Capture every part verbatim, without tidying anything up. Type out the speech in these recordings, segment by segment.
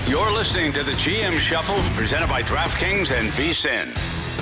You're listening to the G M Shuffle, presented by DraftKings and VSiN.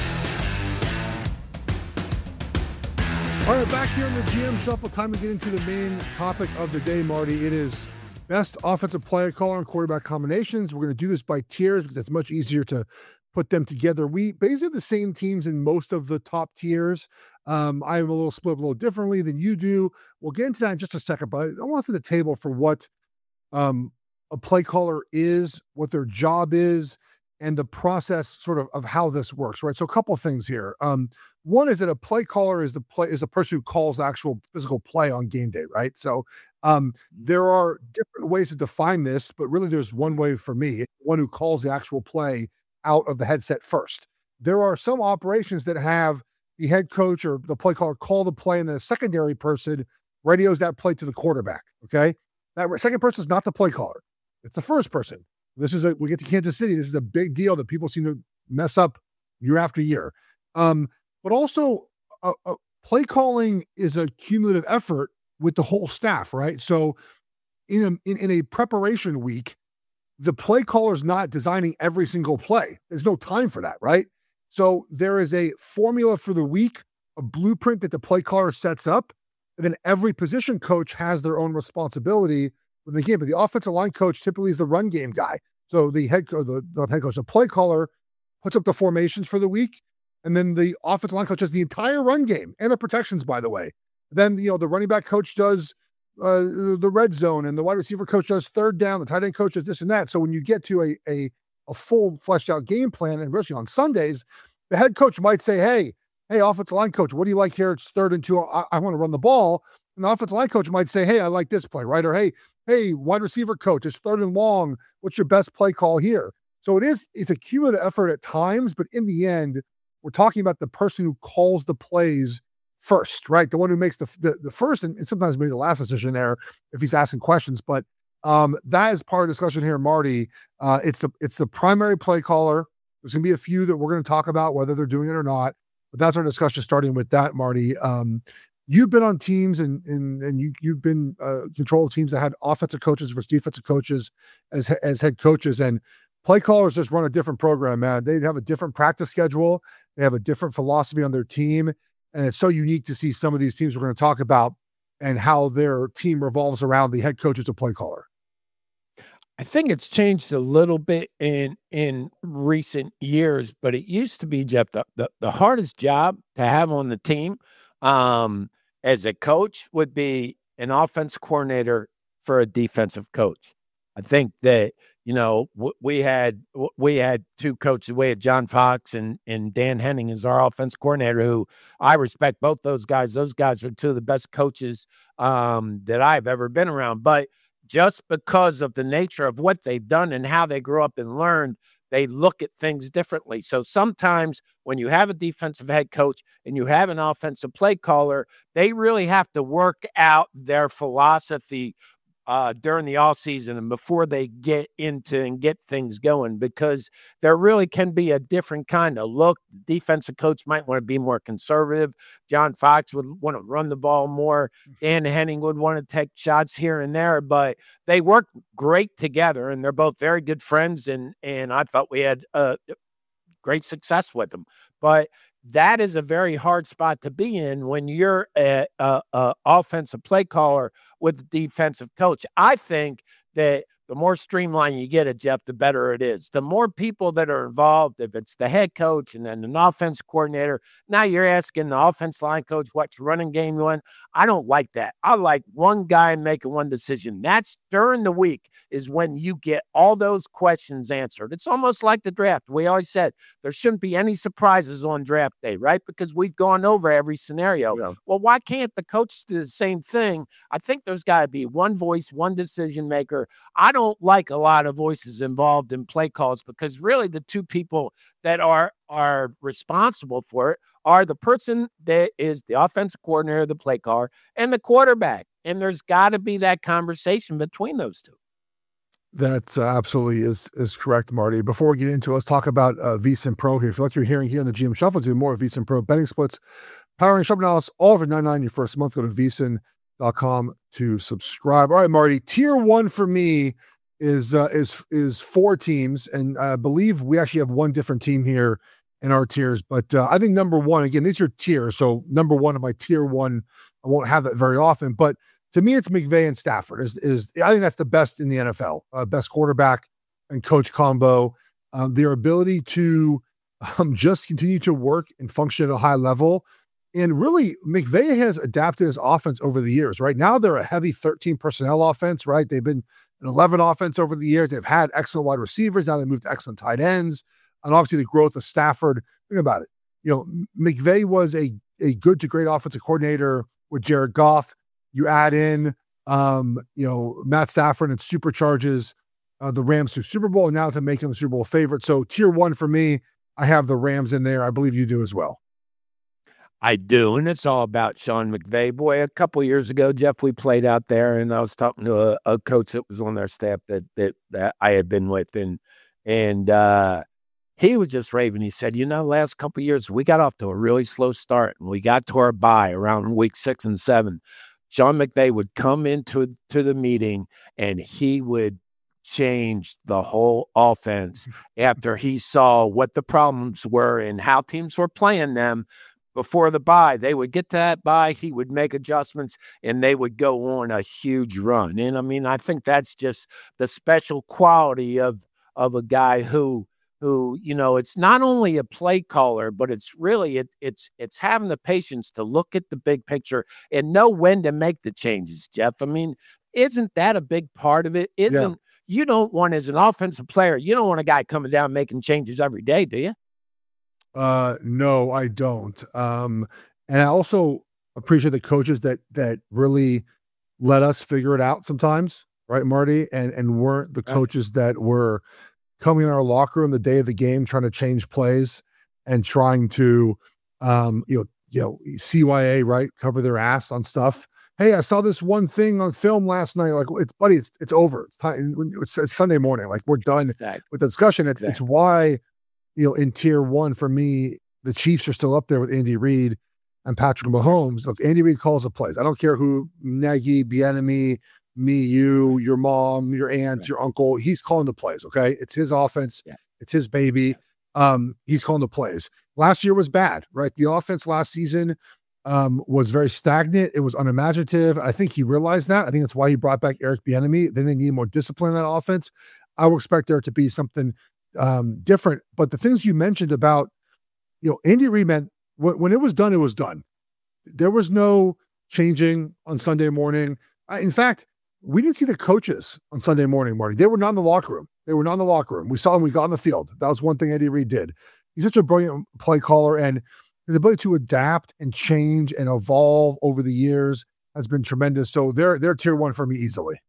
All right, back here on the G M Shuffle, time to get into the main topic of the day, Marty. It is best offensive player caller and quarterback combinations. We're going to do this by tiers because it's much easier to put them together. We basically have the same teams in most of the top tiers. Um, I'm a little split a little differently than you do. We'll get into that in just a second, but I want to the table for what um, a play caller is, what their job is, and the process sort of of how this works, right? So a couple of things here. Um, one is that a play caller is the play is a person who calls the actual physical play on game day, right? So um, there are different ways to define this, but really there's one way for me, one who calls the actual play out of the headset first. There are some operations that have the head coach or the play caller call the play, and then a secondary person radios that play to the quarterback, okay? That second person is not the play caller. It's the first person. This is a, we get to Kansas City. This is a big deal that people seem to mess up year after year. Um, but also, uh, uh, play calling is a cumulative effort with the whole staff, right? So, in a, in, in a preparation week, the play caller is not designing every single play. There's no time for that, right? So there is a formula for the week, a blueprint that the play caller sets up, and then every position coach has their own responsibility with the game. But the offensive line coach typically is the run game guy. So the head coach, the, the head coach, the play caller puts up the formations for the week, and then the offensive line coach does the entire run game and the protections, by the way. Then, you know, the running back coach does uh, the red zone, and the wide receiver coach does third down. The tight end coach does this and that. So when you get to a a, a full fleshed out game plan, and especially on Sundays, the head coach might say, "Hey, hey, offensive line coach, what do you like here? It's third and two. I, I want to run the ball." And the offensive line coach might say, "Hey, I like this play, right?" Or, "Hey, hey, wide receiver coach, it's third and long. What's your best play call here?" So it is, it's a cumulative effort at times, but in the end, we're talking about the person who calls the plays first, right? The one who makes the the, the first and, and sometimes maybe the last decision there if he's asking questions. But um, that is part of the discussion here, Marty. Uh, it's the it's the primary play caller. There's going to be a few that we're going to talk about whether they're doing it or not. But that's our discussion starting with that, Marty. Um, You've been on teams and and and you you've been uh, control teams that had offensive coaches versus defensive coaches as as head coaches, and play callers just run a different program, man. They have a different practice schedule, they have a different philosophy on their team, and it's so unique to see some of these teams we're going to talk about and how their team revolves around the head coach as a play caller. I think it's changed a little bit in in recent years, but it used to be, Jeff, the the, the hardest job to have on the team. Um, as a coach would be an offense coordinator for a defensive coach. I think that, you know, w- we had, w- we had two coaches. We had John Fox and, and Dan Henning as our offense coordinator, who I respect both those guys. Those guys are two of the best coaches um, that I've ever been around. But just because of the nature of what they've done and how they grew up and learned, they look at things differently. So sometimes when you have a defensive head coach and you have an offensive play caller, they really have to work out their philosophy uh, during the off season and before they get into and get things going, because there really can be a different kind of look. The defensive coach might want to be more conservative. John Fox would want to run the ball more. Dan Henning would want to take shots here and there, but they work great together, and they're both very good friends. And, and I thought we had uh, great success with them, but that is a very hard spot to be in when you're a, a, a offensive play caller with a defensive coach. I think that the more streamlined you get it, Jeff, the better it is. The more people that are involved, if it's the head coach and then an offense coordinator, now you're asking the offense line coach what's running game you in. I don't like that. I like one guy making one decision. That's during the week is when you get all those questions answered. It's almost like the draft. We always said there shouldn't be any surprises on draft day, right? Because we've gone over every scenario. Yeah. Well, why can't the coach do the same thing? I think there's got to be one voice, one decision maker. I don't like a lot of voices involved in play calls, because really the two people that are are responsible for it are the person that is the offensive coordinator, the play caller, and the quarterback. And there's got to be that conversation between those two. That uh, absolutely is is correct, Marty. Before we get into it, let's talk about uh, VSiN Pro here. If you like what you're hearing here on the G M Shuffle, do more of VSiN Pro betting splits, power and shop analysis, all over nine ninety your first month. Go to V S I N dot com to subscribe. All right, Marty, tier one for me is uh, is is four teams, and I believe we actually have one different team here in our tiers. But uh, I think number one, again, these are tiers. So number one of my tier one, I won't have that very often. But to me, it's McVay and Stafford. Is is I think that's the best in the N F L, uh, best quarterback and coach combo. Um, their ability to um, just continue to work and function at a high level. And really, McVay has adapted his offense over the years. Right now, they're a heavy thirteen personnel offense, right? They've been an eleven offense over the years. They've had excellent wide receivers. Now they moved to excellent tight ends. And obviously the growth of Stafford. Think about it. You know, McVay was a, a good to great offensive coordinator with Jared Goff. You add in, um, you know, Matt Stafford and supercharges uh, the Rams to Super Bowl, and now to make them the Super Bowl favorite. So tier one for me, I have the Rams in there. I believe you do as well. I do, and it's all about Sean McVay. Boy, a couple years ago, Jeff, we played out there, and I was talking to a, a coach that was on their staff that that that I had been with, and and uh, he was just raving. He said, you know, last couple years, we got off to a really slow start, and we got to our bye around week six and seven. Sean McVay would come into to the meeting, and he would change the whole offense after he saw what the problems were and how teams were playing them. Before the bye, they would get to that bye, he would make adjustments, and they would go on a huge run. And I mean, I think that's just the special quality of of a guy who who, you know, it's not only a play caller, but it's really it, it's it's having the patience to look at the big picture and know when to make the changes, Jeff. I mean, isn't that a big part of it? Isn't yeah. You don't want, as an offensive player, you don't want a guy coming down making changes every day, do you? Uh, no, I don't. Um, and I also appreciate the coaches that that really let us figure it out sometimes, right, Marty? And and weren't the coaches that were coming in our locker room the day of the game trying to change plays and trying to, um, you know, you know, C Y A, right, cover their ass on stuff. Hey, I saw this one thing on film last night. Like, it's buddy, it's it's over. It's time. It's, it's Sunday morning. Like, we're done exactly. with the discussion. It's exactly. it's why. You know, in tier one, for me, the Chiefs are still up there with Andy Reid and Patrick Mahomes. Look, Andy Reid calls the plays. I don't care who, Nagy, Bieniemy, me, you, your mom, your aunt, right. your uncle. He's calling the plays, okay? It's his offense. Yeah. It's his baby. Yeah. Um, he's calling the plays. Last year was bad, right? The offense last season um, was very stagnant. It was unimaginative. I think he realized that. I think that's why he brought back Eric Bieniemy. Then they need more discipline in that offense. I would expect there to be something Um, different, but the things you mentioned about, you know, Andy Reid, man, when, when it was done, it was done. There was no changing on Sunday morning. I, in fact, we didn't see the coaches on Sunday morning, Marty. They were not in the locker room. They were not in the locker room. We saw them. We got on the field. That was one thing Andy Reid did. He's such a brilliant play caller, and his ability to adapt and change and evolve over the years has been tremendous. So they're they're tier one for me easily.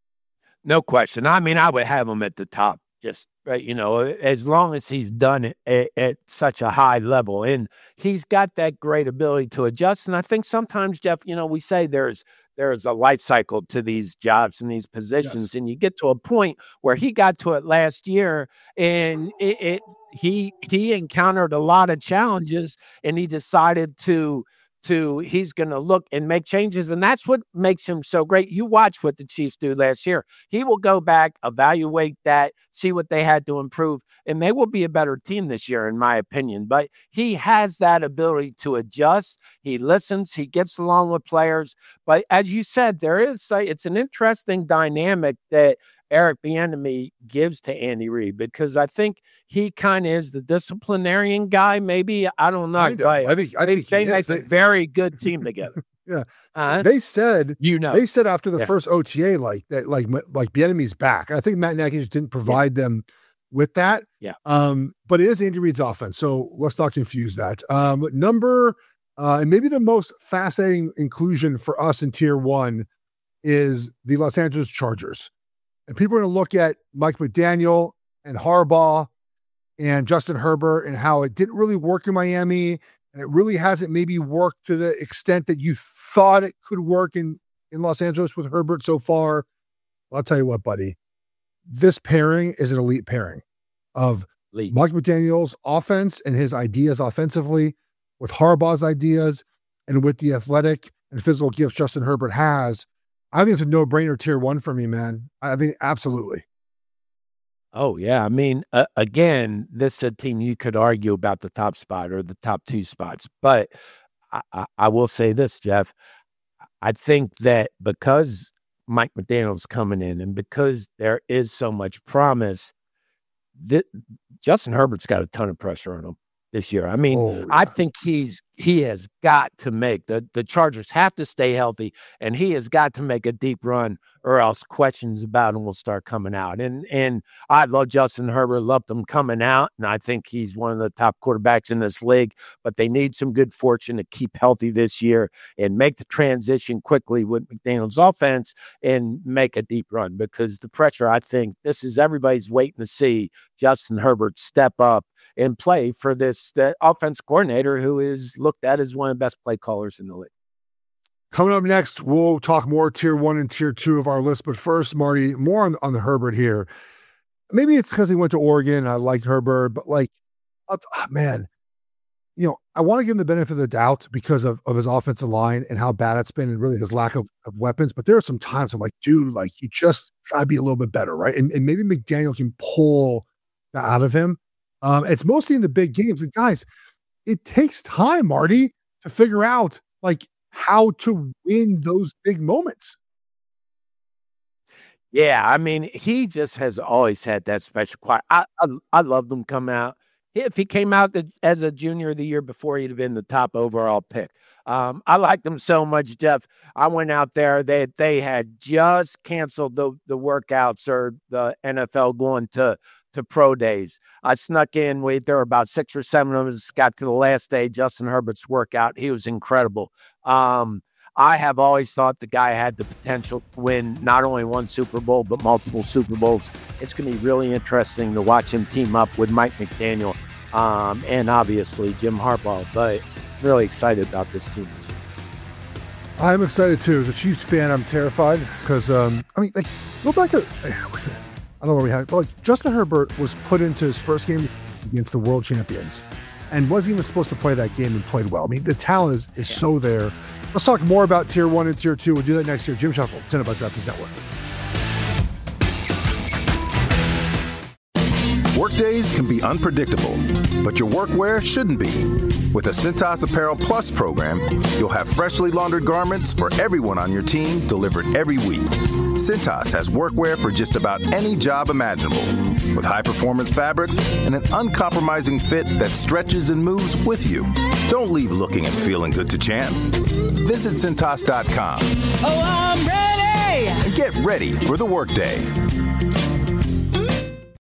No question. I mean, I would have them at the top. Just, you know, as long as he's done it at, at such a high level. And he's got that great ability to adjust. And I think sometimes, Jeff, you know, we say there's there's a life cycle to these jobs and these positions. Yes. And you get to a point where he got to it last year, and it, it he he encountered a lot of challenges, and he decided to to he's going to look and make changes. And that's what makes him so great. You watch what the Chiefs do last year. He will go back, evaluate that, see what they had to improve, and they will be a better team this year, in my opinion. But he has that ability to adjust. He listens. He gets along with players. But as you said, there is a, it's an interesting dynamic that Eric Bieniemy gives to Andy Reid, because I think he kind of is the disciplinarian guy. Maybe I don't know. I, but I think I think they make a very good team together. yeah, uh, they said you know they said after the yeah. first O T A like that, like like Bieniemy's back. I think Matt Nagy just didn't provide yeah. them with that. Yeah. Um, but it is Andy Reid's offense, so let's not confuse that. Um, number uh, and maybe the most fascinating inclusion for us in tier one is the Los Angeles Chargers. And people are going to look at Mike McDaniel and Harbaugh and Justin Herbert and how it didn't really work in Miami, and it really hasn't maybe worked to the extent that you thought it could work in, in Los Angeles with Herbert so far. Well, I'll tell you what, buddy. This pairing is an elite pairing of elite. Mike McDaniel's offense and his ideas offensively with Harbaugh's ideas and with the athletic and physical gifts Justin Herbert has. I think it's a no-brainer tier one for me, man. I think absolutely. Oh, yeah. I mean, uh, again, this is a team you could argue about the top spot or the top two spots. But I, I, I will say this, Jeff. I think that because Mike McDaniel's coming in and because there is so much promise, that Justin Herbert's got a ton of pressure on him this year. I mean, oh, yeah. I think he's he has got to make the the Chargers have to stay healthy, and he has got to make a deep run, or else questions about him will start coming out. And and I love Justin Herbert, loved him coming out, and I think he's one of the top quarterbacks in this league. But they need some good fortune to keep healthy this year and make the transition quickly with McDaniel's offense and make a deep run, because the pressure, I think, this is everybody's waiting to see Justin Herbert step up and play for this uh, offense coordinator who is looked at as one of the best play callers in the league. Coming up next, we'll talk more tier one and tier two of our list. But first, Marty, more on, on the Herbert here. Maybe it's because he went to Oregon and I liked Herbert, but like, oh, man, you know, I want to give him the benefit of the doubt because of, of his offensive line and how bad it's been and really his lack of, of weapons. But there are some times I'm like, dude, like you just got to be a little bit better, right? And, and maybe McDaniel can pull that out of him. Um, it's mostly in the big games. And guys, it takes time, Marty, to figure out like how to win those big moments. Yeah, I mean, he just has always had that special quality. I, I, I loved him come out. If he came out the, as a junior the year before, he'd have been the top overall pick. Um, I liked him so much, Jeff. I went out there. They they had just canceled the, the workouts or the N F L going to to pro days. I snuck in. We, there were about six or seven of us. Got to the last day, Justin Herbert's workout. He was incredible. Um, I have always thought the guy had the potential to win not only one Super Bowl, but multiple Super Bowls. It's going to be really interesting to watch him team up with Mike McDaniel um, and obviously Jim Harbaugh. But I'm really excited about this team this year. I'm excited too. As a Chiefs fan, I'm terrified because, um, I mean, like, go back to... I don't know where we have, but like Justin Herbert was put into his first game against the world champions and wasn't even supposed to play that game and played well. I mean, the talent is, is yeah. so there. Let's talk more about tier one and tier two. We'll do that next year. Jim Shuffle, presented by DraftKings Network. Workdays can be unpredictable, but your workwear shouldn't be. With the Cintas Apparel Plus program, you'll have freshly laundered garments for everyone on your team delivered every week. Cintas has workwear for just about any job imaginable, with high-performance fabrics and an uncompromising fit that stretches and moves with you. Don't leave looking and feeling good to chance. Visit Cintas dot com. Oh, I'm ready! And get ready for the workday.